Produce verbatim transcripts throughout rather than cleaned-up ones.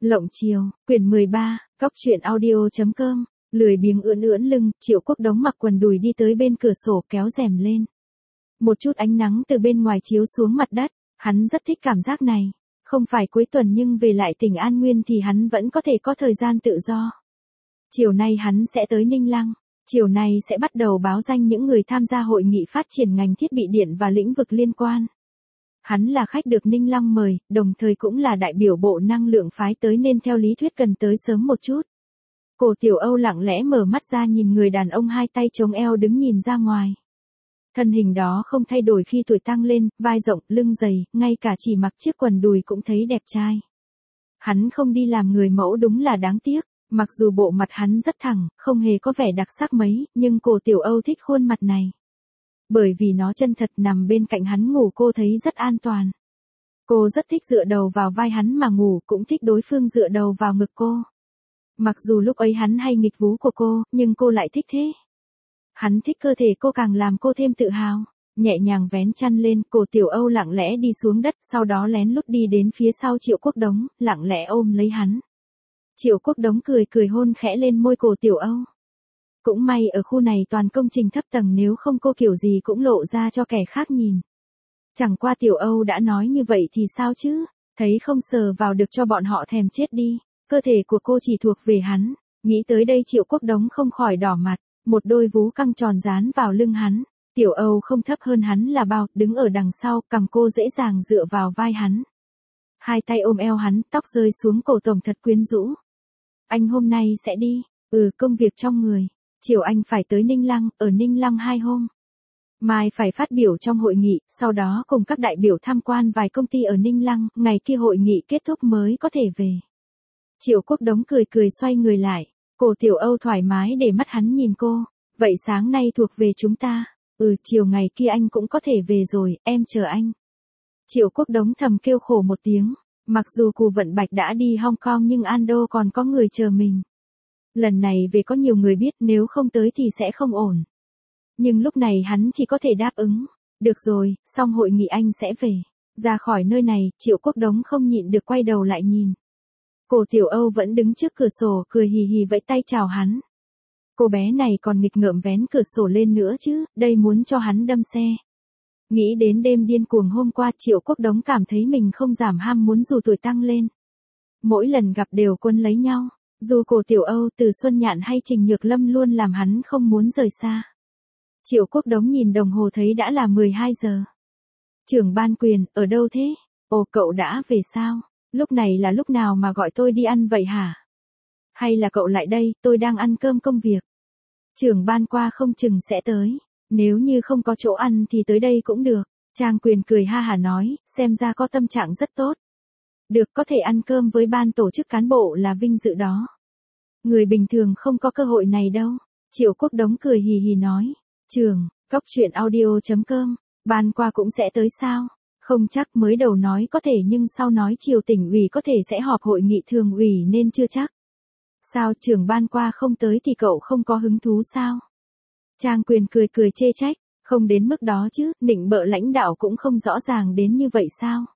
Lộng chiều, quyển mười ba, cóc truyện audio chấm com, lười biếng ưỡn ưỡn lưng, Triệu Quốc Đống mặc quần đùi đi tới bên cửa sổ kéo rèm lên. Một chút ánh nắng từ bên ngoài chiếu xuống mặt đất, hắn rất thích cảm giác này. Không phải cuối tuần nhưng về lại tỉnh An Nguyên thì hắn vẫn có thể có thời gian tự do. Chiều nay hắn sẽ tới Ninh Lăng, chiều nay sẽ bắt đầu báo danh những người tham gia hội nghị phát triển ngành thiết bị điện và lĩnh vực liên quan. Hắn là khách được Ninh Lăng mời, đồng thời cũng là đại biểu Bộ Năng lượng phái tới nên theo lý thuyết cần tới sớm một chút. Cổ Tiểu Âu lặng lẽ mở mắt ra nhìn người đàn ông hai tay chống eo đứng nhìn ra ngoài. Thân hình đó không thay đổi khi tuổi tăng lên, vai rộng, lưng dày, ngay cả chỉ mặc chiếc quần đùi cũng thấy đẹp trai. Hắn không đi làm người mẫu đúng là đáng tiếc, mặc dù bộ mặt hắn rất thẳng, không hề có vẻ đặc sắc mấy, nhưng Cổ Tiểu Âu thích khuôn mặt này. Bởi vì nó chân thật, nằm bên cạnh hắn ngủ cô thấy rất an toàn. Cô rất thích dựa đầu vào vai hắn mà ngủ, cũng thích đối phương dựa đầu vào ngực cô. Mặc dù lúc ấy hắn hay nghịch vú của cô, nhưng cô lại thích thế. Hắn thích cơ thể cô càng làm cô thêm tự hào. Nhẹ nhàng vén chăn lên, Cổ Tiểu Âu lặng lẽ đi xuống đất, sau đó lén lút đi đến phía sau Triệu Quốc Đống, lặng lẽ ôm lấy hắn. Triệu Quốc Đống cười cười hôn khẽ lên môi Cổ Tiểu Âu. Cũng may ở khu này toàn công trình thấp tầng, nếu không cô kiểu gì cũng lộ ra cho kẻ khác nhìn. Chẳng qua Tiểu Âu đã nói như vậy thì sao chứ, thấy không sờ vào được cho bọn họ thèm chết đi, cơ thể của cô chỉ thuộc về hắn. Nghĩ tới đây Triệu Quốc Đống không khỏi đỏ mặt, một đôi vú căng tròn dán vào lưng hắn. Tiểu Âu không thấp hơn hắn là bao, đứng ở đằng sau, cằm cô dễ dàng dựa vào vai hắn. Hai tay ôm eo hắn, tóc rơi xuống cổ tổng thật quyến rũ. Anh hôm nay sẽ đi, ừ công việc trong người. Chiều anh phải tới Ninh Lăng, ở Ninh Lăng hai hôm. Mai phải phát biểu trong hội nghị, sau đó cùng các đại biểu tham quan vài công ty ở Ninh Lăng, ngày kia hội nghị kết thúc mới có thể về. Triệu Quốc Đống cười cười xoay người lại, Cổ Tiểu Âu thoải mái để mắt hắn nhìn cô, vậy sáng nay thuộc về chúng ta, ừ chiều ngày kia anh cũng có thể về rồi, em chờ anh. Triệu Quốc Đống thầm kêu khổ một tiếng, mặc dù Cù Vận Bạch đã đi Hong Kong nhưng Ando còn có người chờ mình. Lần này về có nhiều người biết, nếu không tới thì sẽ không ổn. Nhưng lúc này hắn chỉ có thể đáp ứng. Được rồi, xong hội nghị anh sẽ về. Ra khỏi nơi này, Triệu Quốc Đống không nhịn được quay đầu lại nhìn. Cổ Tiểu Âu vẫn đứng trước cửa sổ, cười hì hì vẫy tay chào hắn. Cô bé này còn nghịch ngợm vén cửa sổ lên nữa chứ, đây muốn cho hắn đâm xe. Nghĩ đến đêm điên cuồng hôm qua, Triệu Quốc Đống cảm thấy mình không giảm ham muốn dù tuổi tăng lên. Mỗi lần gặp đều quấn lấy nhau. Dù Cổ Tiểu Âu, Từ Xuân Nhạn hay Trình Nhược Lâm luôn làm hắn không muốn rời xa. Triệu Quốc Đống nhìn đồng hồ thấy đã là mười hai giờ. Trưởng ban Quyền, ở đâu thế? Ồ cậu đã về sao? Lúc này là lúc nào mà gọi tôi đi ăn vậy hả? Hay là cậu lại đây, tôi đang ăn cơm công việc. Trưởng ban qua không chừng sẽ tới. Nếu như không có chỗ ăn thì tới đây cũng được. Trang Quyền cười ha hả nói, xem ra có tâm trạng rất tốt. Được, có thể ăn cơm với ban tổ chức cán bộ là vinh dự đó. Người bình thường không có cơ hội này đâu. Triệu Quốc Đống cười hì hì nói. Trường, cóc truyện audio chấm com, ban qua cũng sẽ tới sao? Không chắc, mới đầu nói có thể nhưng sau nói chiều tỉnh ủy có thể sẽ họp hội nghị thường ủy nên chưa chắc. Sao trưởng ban qua không tới thì cậu không có hứng thú sao? Trang Quyền cười cười chê trách, không đến mức đó chứ, nịnh bợ lãnh đạo cũng không rõ ràng đến như vậy sao?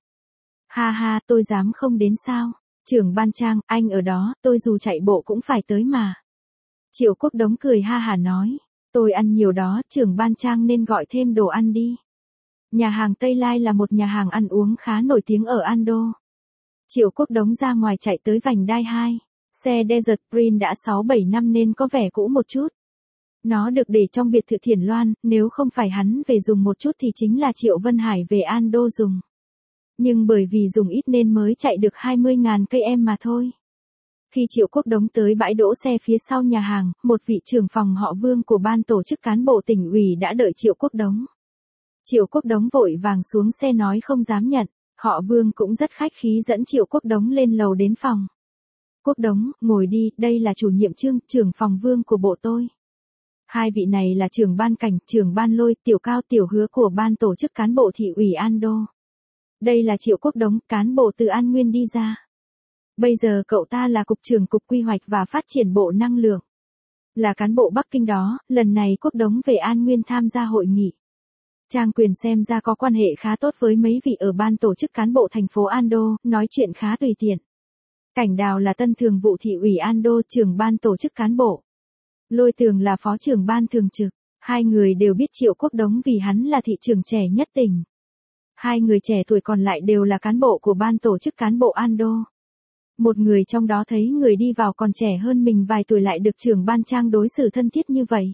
Ha ha, tôi dám không đến sao? Trưởng ban Trang, anh ở đó, tôi dù chạy bộ cũng phải tới mà. Triệu Quốc Đống cười ha hả nói, tôi ăn nhiều đó, trưởng ban Trang nên gọi thêm đồ ăn đi. Nhà hàng Tây Lai là một nhà hàng ăn uống khá nổi tiếng ở Ando. Triệu Quốc Đống ra ngoài chạy tới vành đai hai. Xe Desert Prince đã sáu bảy năm nên có vẻ cũ một chút. Nó được để trong biệt thự Thiển Loan, nếu không phải hắn về dùng một chút thì chính là Triệu Vân Hải về Ando dùng. Nhưng bởi vì dùng ít nên mới chạy được hai mươi nghìn cây em mà thôi. Khi Triệu Quốc Đống tới bãi đỗ xe phía sau nhà hàng, một vị trưởng phòng họ Vương của ban tổ chức cán bộ tỉnh ủy đã đợi Triệu Quốc Đống. Triệu Quốc Đống vội vàng xuống xe nói không dám nhận, họ Vương cũng rất khách khí dẫn Triệu Quốc Đống lên lầu đến phòng. Quốc Đống, ngồi đi, đây là chủ nhiệm Trương, trưởng phòng Vương của bộ tôi. Hai vị này là trưởng ban Cảnh, trưởng ban Lôi, tiểu Cao, tiểu Hứa của ban tổ chức cán bộ thị ủy Ando. Đây là Triệu Quốc Đống, cán bộ từ An Nguyên đi ra. Bây giờ cậu ta là cục trưởng cục quy hoạch và phát triển Bộ Năng lượng. Là cán bộ Bắc Kinh đó, lần này Quốc Đống về An Nguyên tham gia hội nghị. Trang Quyền xem ra có quan hệ khá tốt với mấy vị ở ban tổ chức cán bộ thành phố Ando, nói chuyện khá tùy tiện. Cảnh Đào là tân thường vụ thị ủy An Đô, trưởng ban tổ chức cán bộ. Lôi Tường là phó trưởng ban thường trực. Hai người đều biết Triệu Quốc Đống vì hắn là thị trưởng trẻ nhất tỉnh. Hai người trẻ tuổi còn lại đều là cán bộ của ban tổ chức cán bộ An Đô. Một người trong đó thấy người đi vào còn trẻ hơn mình vài tuổi lại được trưởng ban Trang đối xử thân thiết như vậy.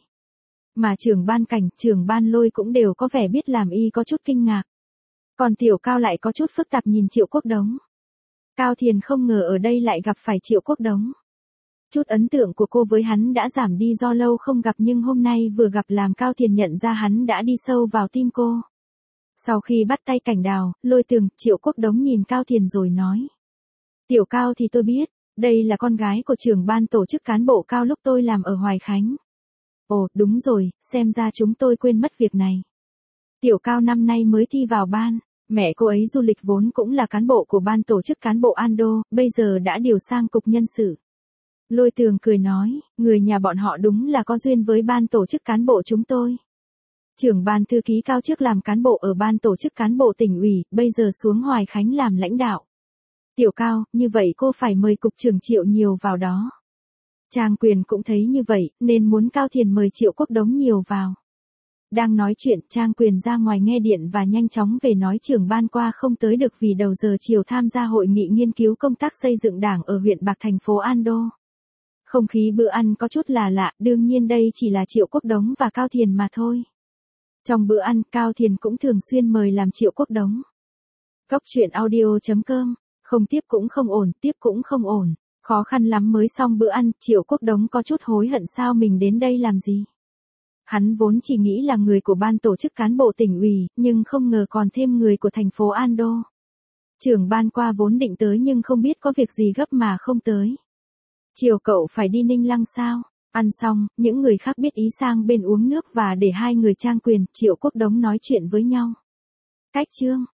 Mà trưởng ban Cảnh, trưởng ban Lôi cũng đều có vẻ biết làm y có chút kinh ngạc. Còn Tiểu Cao lại có chút phức tạp nhìn Triệu Quốc Đống. Cao Thiền không ngờ ở đây lại gặp phải Triệu Quốc Đống. Chút ấn tượng của cô với hắn đã giảm đi do lâu không gặp, nhưng hôm nay vừa gặp làm Cao Thiền nhận ra hắn đã đi sâu vào tim cô. Sau khi bắt tay Cảnh Đào, Lôi Tường, Triệu Quốc Đống nhìn Cao Thiền rồi nói. Tiểu Cao thì tôi biết, đây là con gái của trưởng ban tổ chức cán bộ Cao lúc tôi làm ở Hoài Khánh. Ồ, đúng rồi, xem ra chúng tôi quên mất việc này. Tiểu Cao năm nay mới thi vào ban, mẹ cô ấy du lịch vốn cũng là cán bộ của ban tổ chức cán bộ An Đô, bây giờ đã điều sang cục nhân sự. Lôi Tường cười nói, người nhà bọn họ đúng là có duyên với ban tổ chức cán bộ chúng tôi. Trưởng ban thư ký Cao trước làm cán bộ ở ban tổ chức cán bộ tỉnh ủy, bây giờ xuống Hoài Khánh làm lãnh đạo. Tiểu Cao, như vậy cô phải mời cục trưởng Triệu nhiều vào đó. Trang Quyền cũng thấy như vậy, nên muốn Cao Thiền mời Triệu Quốc Đống nhiều vào. Đang nói chuyện, Trang Quyền ra ngoài nghe điện và nhanh chóng về nói trưởng ban qua không tới được vì đầu giờ chiều tham gia hội nghị nghiên cứu công tác xây dựng đảng ở huyện Bạc thành phố An Đô. Không khí bữa ăn có chút là lạ, đương nhiên đây chỉ là Triệu Quốc Đống và Cao Thiền mà thôi. Trong bữa ăn, Cao Thiền cũng thường xuyên mời làm Triệu Quốc Đống. Góc truyện audio chấm com, không tiếp cũng không ổn, tiếp cũng không ổn. Khó khăn lắm mới xong bữa ăn, Triệu Quốc Đống có chút hối hận sao mình đến đây làm gì. Hắn vốn chỉ nghĩ là người của ban tổ chức cán bộ tỉnh ủy, nhưng không ngờ còn thêm người của thành phố An Đô. Trưởng ban qua vốn định tới nhưng không biết có việc gì gấp mà không tới. Chiều cậu phải đi Ninh Lăng sao? Ăn xong, những người khác biết ý sang bên uống nước và để hai người Trang Quyền, Triệu Quốc Đống nói chuyện với nhau. Cách chương